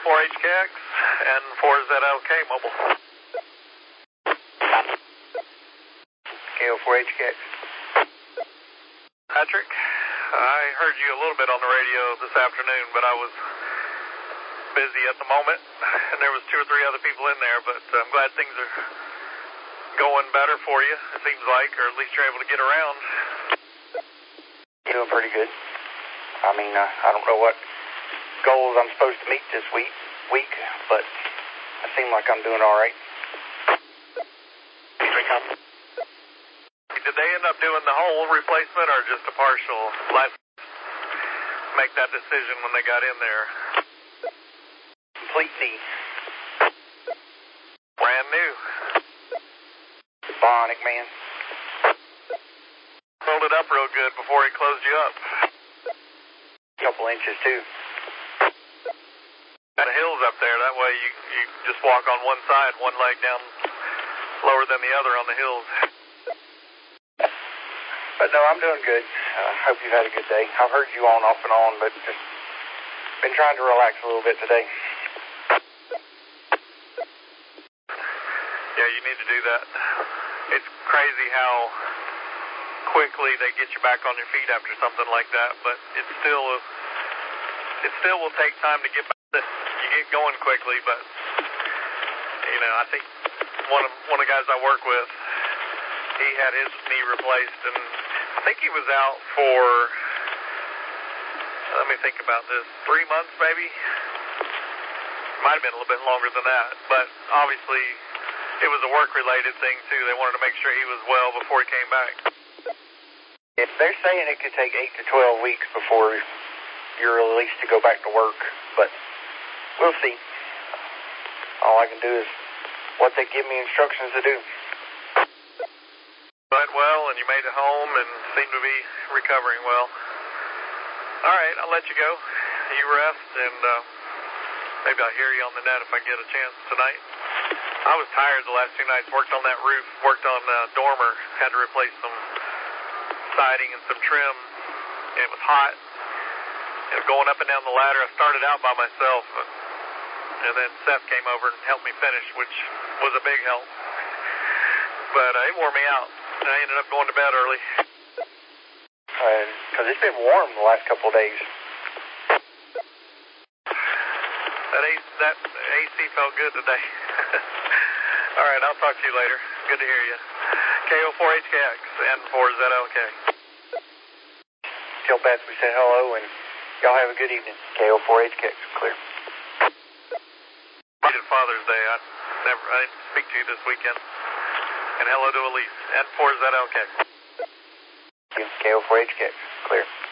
KO4HKX and 4ZLK mobile. KO4HKX. Patrick, I heard you a little bit on the radio this afternoon, but I was busy at the moment, and there was 2 or 3 other people in there, but I'm glad things are going better for you, it seems like, or at least you're able to get around. Doing pretty good. I mean, I don't know what goals I'm supposed to meet this week, but I seem like I'm doing all right. Did they end up doing the whole replacement or just a partial? Let's make that decision when they got in there. Complete knee. Brand new. Bionic, man. Pulled it up real good before he closed you up. Couple inches, too. The hills up there, that way you just walk on one side, one leg down lower than the other on the hills. But no, I'm doing good. Hope you've had a good day. I've heard you on off and on, but just been trying to relax a little bit today. Yeah, you need to do that. It's crazy how quickly they get you back on your feet after something like that, but it still will take time to get back. You get going quickly, but you know, I think one of the guys I work with, he had his knee replaced, and I think he was out for, let me think about this, 3 months maybe? Might have been a little bit longer than that, but obviously it was a work-related thing too. They wanted to make sure he was well before he came back. If they're saying it could take 8 to 12 weeks before you're released to go back to work, but we'll see. All I can do is what they give me instructions to do. Went well, and you made it home and seem to be recovering well. All right, I'll let you go. You rest, and maybe I'll hear you on the net if I get a chance tonight. I was tired the last 2 nights. Worked on that roof, worked on dormer, had to replace some siding and some trim. It was hot. And going up and down the ladder, I started out by myself, and then Seth came over and helped me finish, which was a big help. But it wore me out, and I ended up going to bed early. Because it's been warm the last couple of days. That AC felt good today. All right, I'll talk to you later. Good to hear you. KO4HKX and 4ZLK. Tell Bats we said hello, and y'all have a good evening. KO4HKX, clear. Happy Father's Day. I didn't speak to you this weekend. And hello to Elise and 4ZLK. KO4HKX, clear.